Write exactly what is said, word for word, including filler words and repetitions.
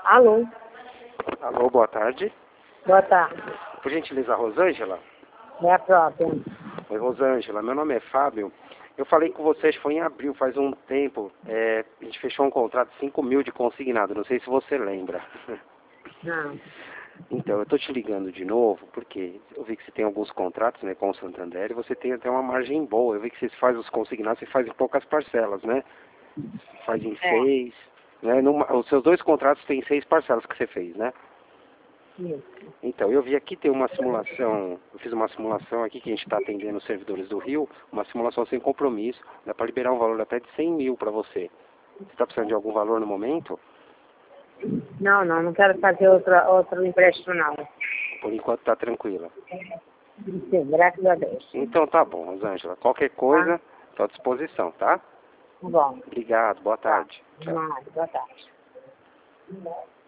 Alô? Alô, boa tarde. Boa tarde. Por gentileza, Rosângela? É a própria. Oi, Rosângela, meu nome é Fábio. Eu falei com vocês, foi em abril, faz um tempo. É, a gente fechou um contrato de cinco mil de consignado, não sei se você lembra. Não. Então, eu estou te ligando de novo, porque eu vi que você tem alguns contratos, né, com o Santander, e você tem até uma margem boa. Eu vi que você faz os consignados, você faz em poucas parcelas, né? Faz em É. seis, né? Numa, os seus dois contratos têm seis parcelas que você fez, né? Isso. Então, eu vi aqui tem uma simulação, eu fiz uma simulação aqui que a gente está atendendo os servidores do Rio, uma simulação sem compromisso, dá para liberar um valor até de cem mil para você. Você está precisando de algum valor no momento? Não, não, não quero fazer outra, outro empréstimo, não. Por enquanto está tranquila. Sim, graças a Deus. Então tá bom, Rosângela. Qualquer Tá? coisa, estou à disposição, tá? Bom. Obrigado, boa Tá. tarde. Tchau. Mas, boa tarde.